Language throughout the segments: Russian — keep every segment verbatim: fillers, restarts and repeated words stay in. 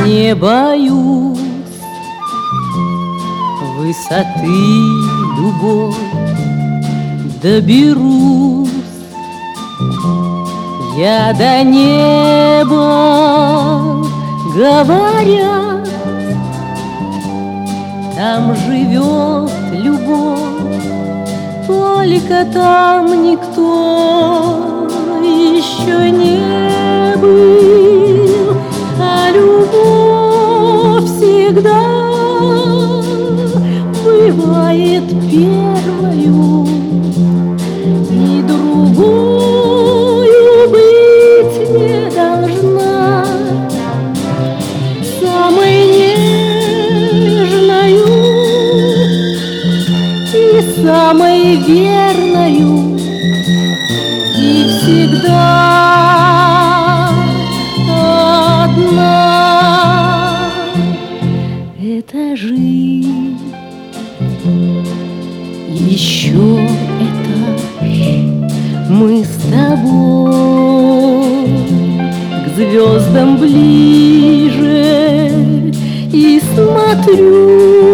Не боюсь высоты, любовь, доберусь я до неба, говорят, там живет любовь, только там никто еще не был, а любовь всегда бывает первою, и другую быть не должна, самой нежною и самой верною, и всегда одна. Это жизнь, еще этаж, мы с тобой к звездам ближе, и смотрю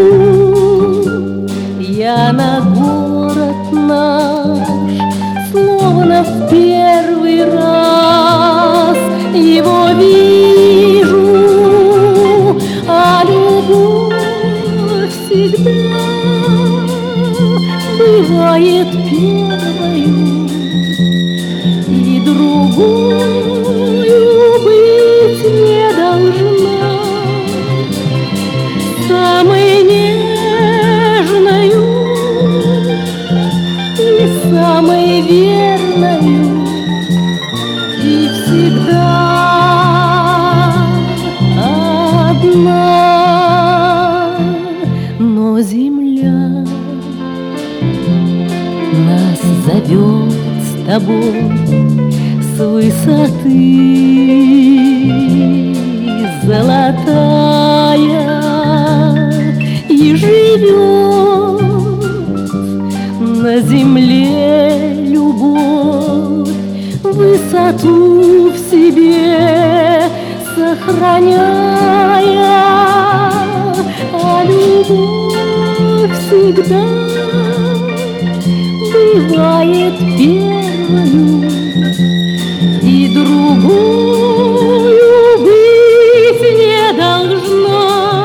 я на город наш, словно в первый раз его вижу, а любовь всегда бывает первою, и другую быть не должна, самой нежною и самой верною, и всегда одна. Но земля нас зовет с тобой с высоты, золотая, и живет на земле любовь, высоту в себе сохраняя, а любовь всегда бывает первою, и другую быть не должна,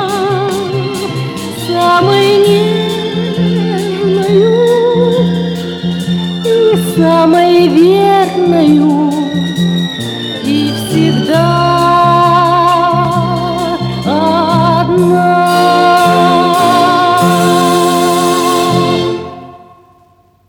самой нежною и самой верною, и всегда одна.